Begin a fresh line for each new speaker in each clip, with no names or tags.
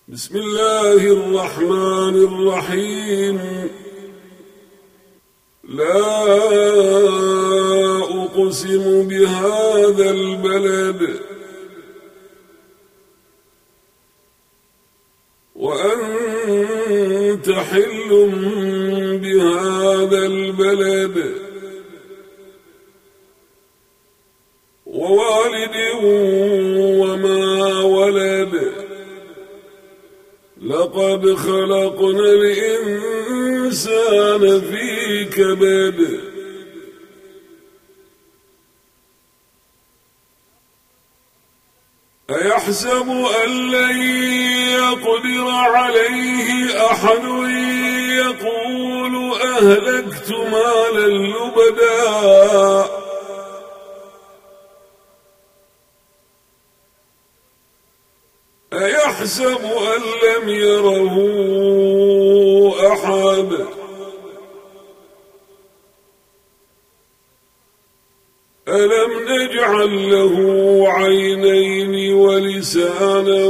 بسم الله الرحمن الرحيم. لا أقسم بهذا البلد وأنت حل بهذا البلد ووالد وما ولد. لقد خلقنا الإنسان في كبد. أيحسب أن لن يقدر عليه أحد يقول أهلكت مالا لبدا أيحسب أن لم يره أحد ألم نجعل له عينين ولسانا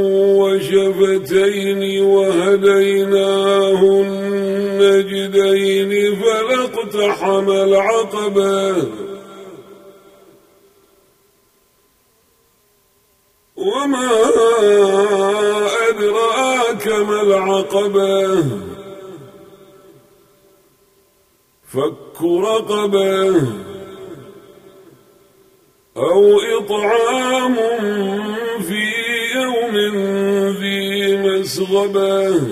وشفتين وهديناه النجدين فلاقتحم العقبة وما أدراك ما العقبة فك رقبة أو إطعام في يوم ذي مسغبة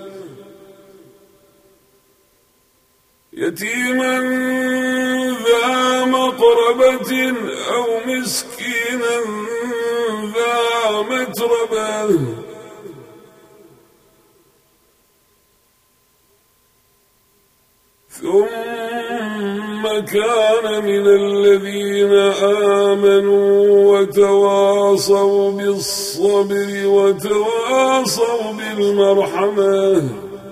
يتيما ذا مقربة أو مسكينا ذا متربة ثم كان من الذين آمنوا وتواصوا بالصبر وتواصوا بالمرحمة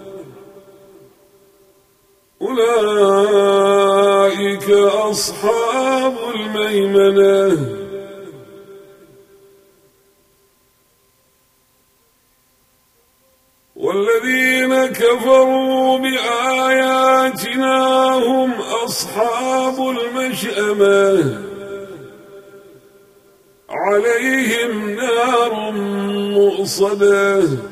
أولئك أصحاب الميمنة. والذين كفروا بآياتنا هم أصحاب المشأمة عليهم نار مؤصدة